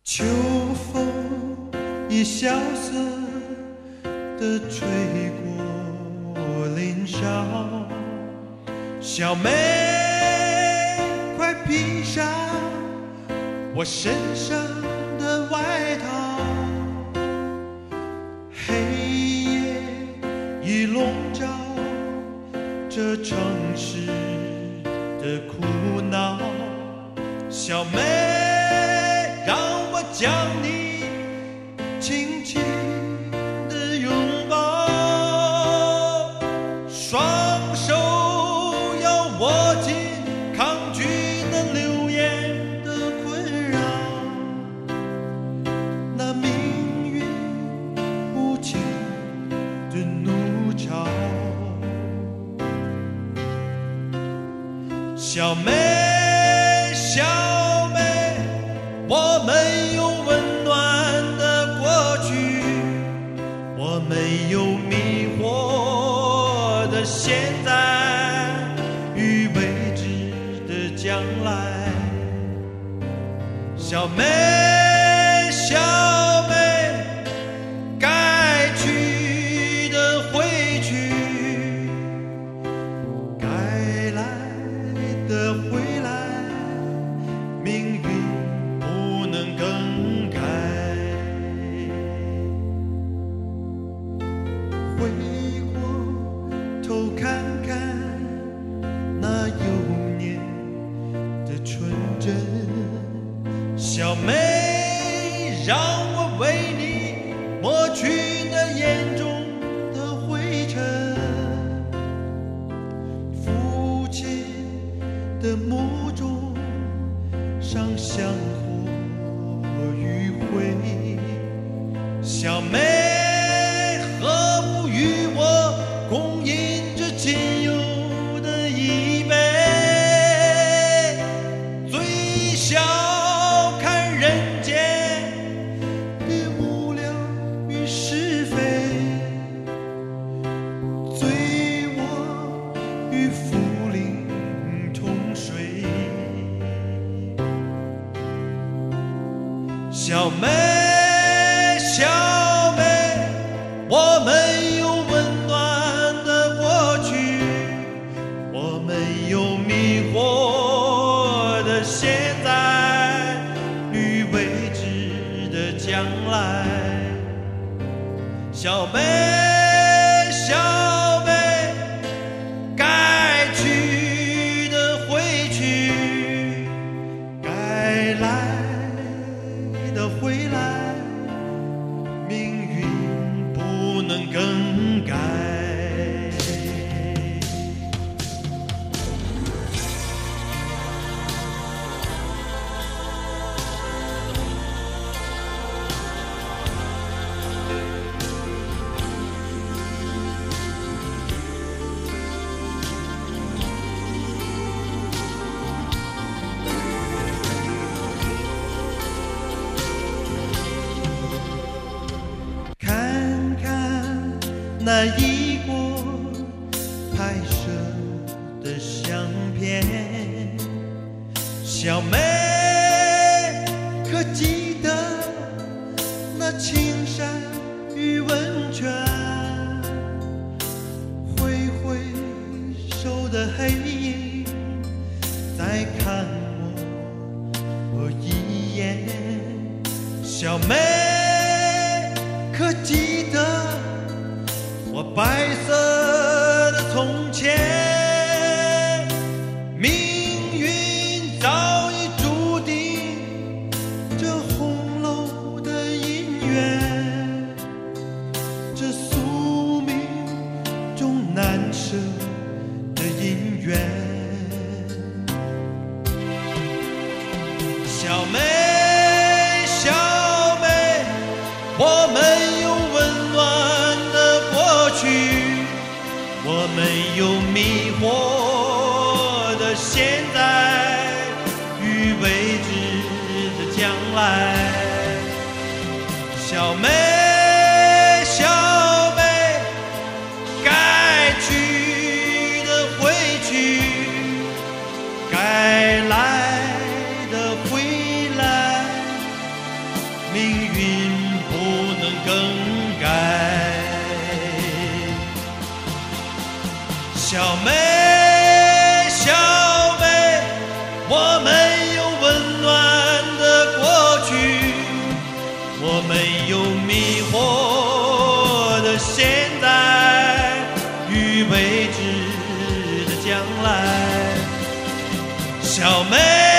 秋风已萧瑟地吹过林梢，小妹快披上我身上的外套，黑夜已笼罩这城市的苦恼，小妹让我将你轻轻地拥抱，双手要握紧抗拒那流言的困扰，那命运无情的怒潮，小妹小妹，我们有温暖的过去，我们有迷惑的现在与未知的将来，小妹小妹，该去的会去，该来的回来，命运不能更改。回过头看看那幼年的纯真，小妹让我为你抹去那眼中的灰尘，父亲的墓中上香火与灰，小妹何不与我共饮这仅有的一杯，最笑看人间的无聊与是非，醉卧与福林同睡，小妹小妹，我们有温暖的过去，我们有迷惑的现在与未知的将来，小妹小妹，该去的会去，该来的回来，命运不能更改。看看那一过拍摄的相片，小妹可记得那青山与温泉，挥挥手的黑影再看我一眼，小妹可记得我白色的从前，命运早已注定这红楼的姻缘，这宿命中难舍的姻缘，小妹小妹，我们有温暖的过去，我们有迷惑的现在与未知的将来，小妹小妹，该去的会去，该来的回来， 小妹，小妹，我们有温暖的过去，我们有迷惑的现在与未知的将来。小妹。